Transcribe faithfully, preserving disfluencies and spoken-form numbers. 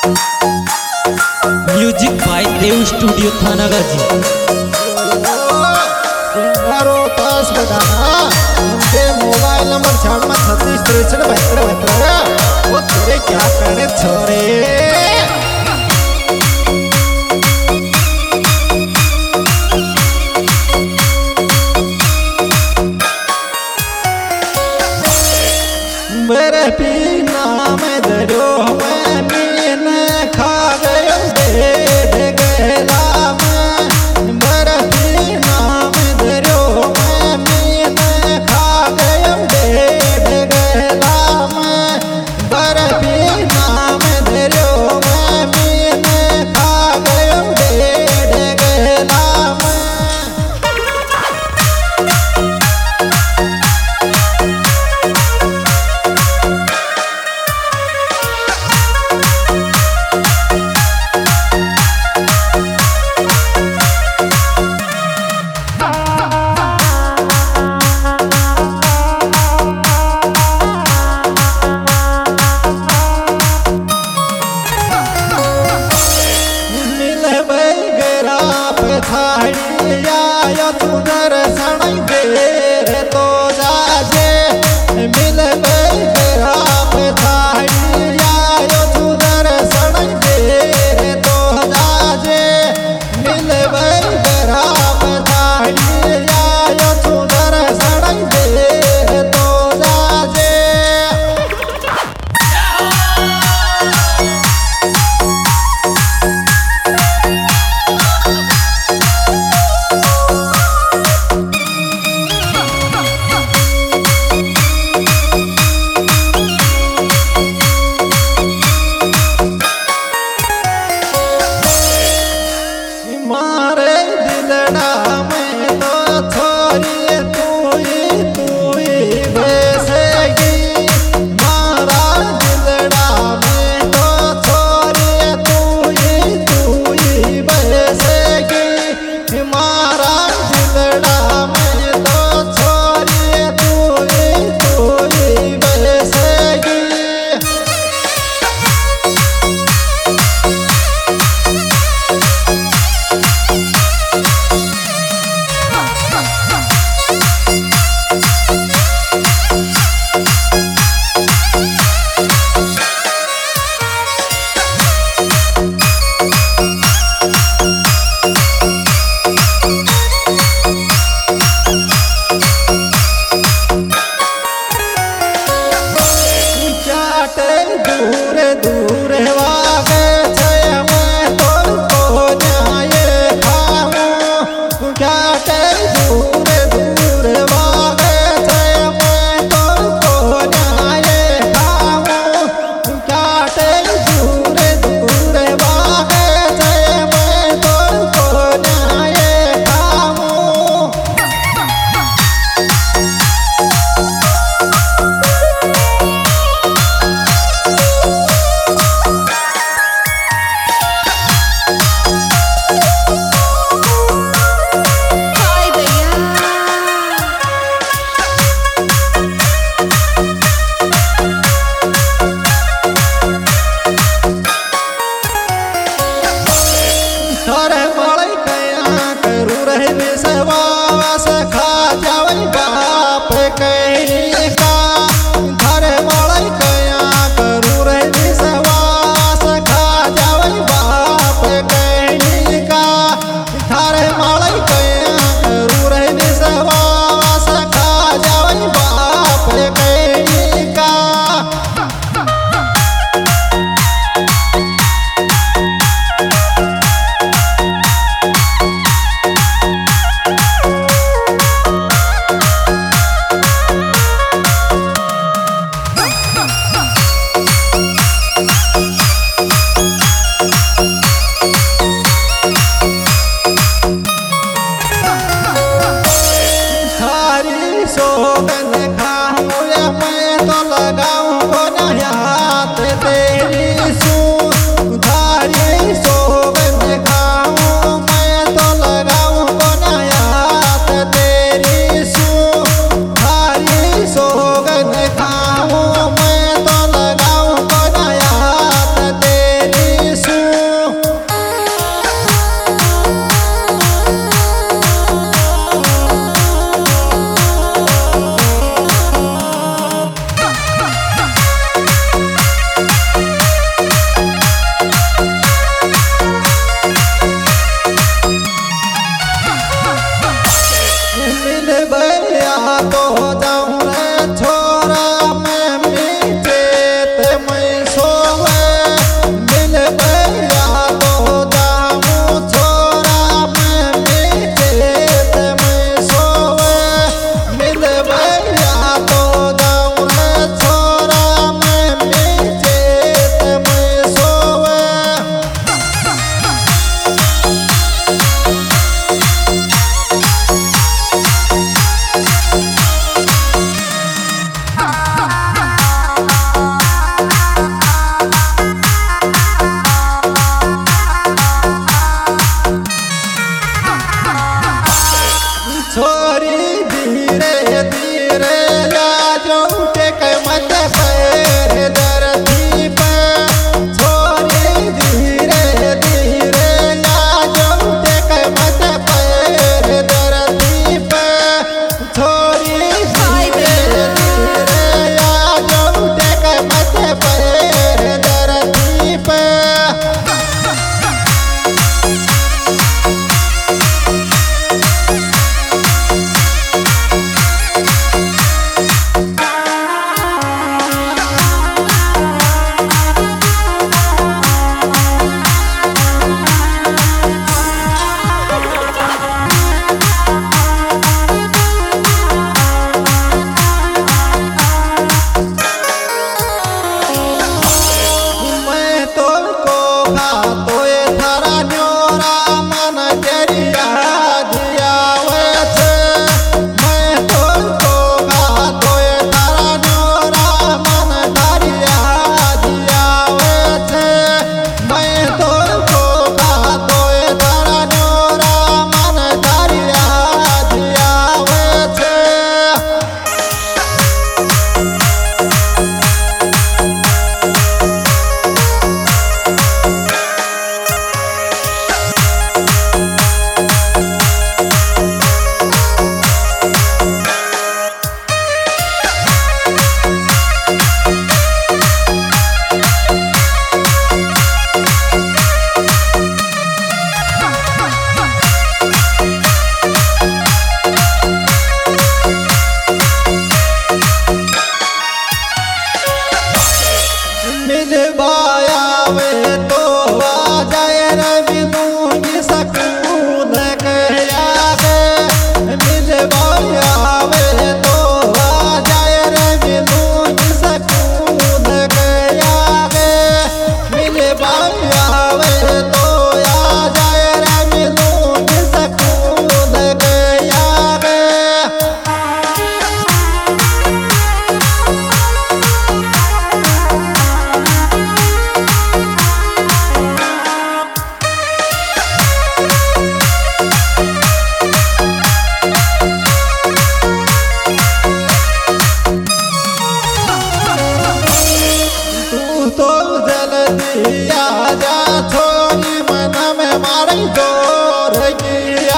Music by Dev studio थाना गाजी। Mobile number छाड़ में छत्तीस तिरसठ बहत्तर बहत्तर वो तेरे क्या करने छोरे। मेरे पीना में दरो में मीन खा गयो दे गला में। मेरे पीना में दरो में मीन खा गयो दे गला में। मेरे पीना में दरो खा तो ये थारा न्योरा मन तेरी याद आवे छे मैं तुमको खा तो ये थारा न्योरा मन तारी याद आवे छे मैं तुमको खा तो ये थारा न्योरा मन तारी याद आवे छे मिलवायावे तो आ जाए रे मिलूंगी सकून के आगे मिलवायावे तो आ जाए रे मिलूंगी सकून के आगे मिलवायावे तो आ जाए रे मिलूंगी सकून के आगे तो जल्दी आजा छोरी मन में मारी जोर की